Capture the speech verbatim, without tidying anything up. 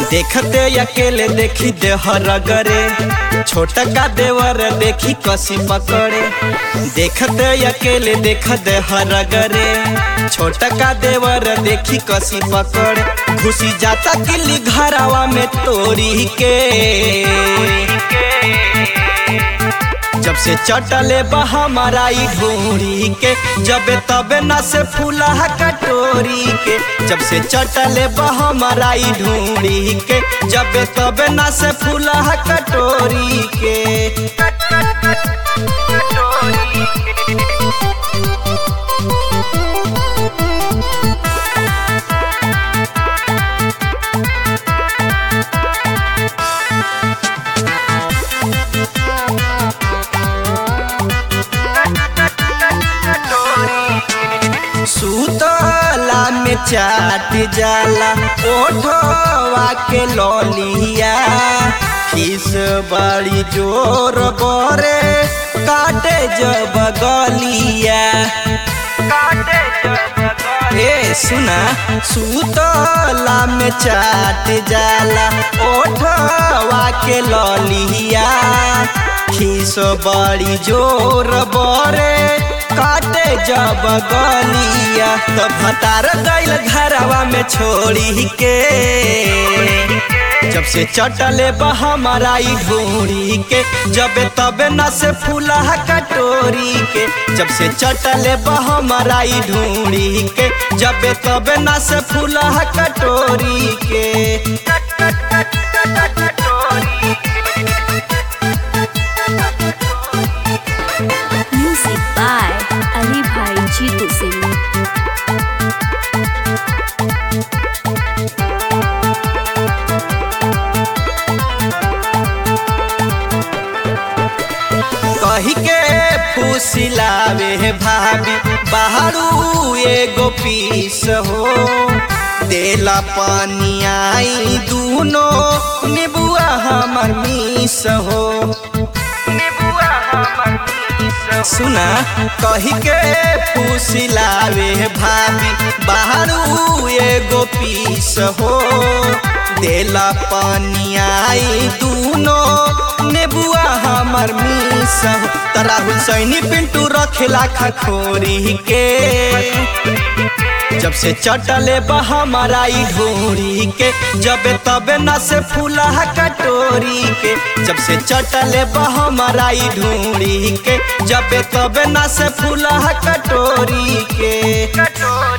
देखते अकेले देखी देहर गरे, छोटा का देवर देखी कसी पकड़े। देखते अकेले देख देहर गरे, छोटा का देवर देखी कसी पकड़े। घुसी जाता किली घरावा में तोड़ी के, जब से चटले बहमराई ढूंढी के, जबे तबे न से फूला कटोरी के। जब से चटले बहमराई ढूंढी के, जबे तबे न से फूला कटोरी के। सुतला में चाट जाला ओठवा के लौलिया, खिस बड़ी जोर बरे काटे जब गलिया। ए सुना, सुतला में चाट जाला ओठवा के लौलिया, खिस बड़ी जोर बरे काटे जब गलिया। तो भतार गइल घरवा में छोड़ी के, जब से चटले बहमराई ढूंढी के, जबे तबे न से फूला कटोरी के। जब से चटले बहमराई ढूंढी के, जबे तबे न से फूला कटोरी के। Music by Ali Bhai Jeetu Singh। कही के फुसिलावे भाभी बाहरू एगो पीस हो, देला पानी आई दूनो निबुआ हमर मीस हो। सुना, कही के फुसिलावे भाभी बाहरू एगो पीस हो, देला पानी आई दूनो नेबुआ हमर मीस हो। तरा हुसैनी पिंटू रखेला खखोरी के, जब से चटले बहमराई ढूंढी के, जबे तबे न से फूला कटोरी के। जब से चटले बहमराई ढूंढी के, जबे तबे न से फूला कटोरी के।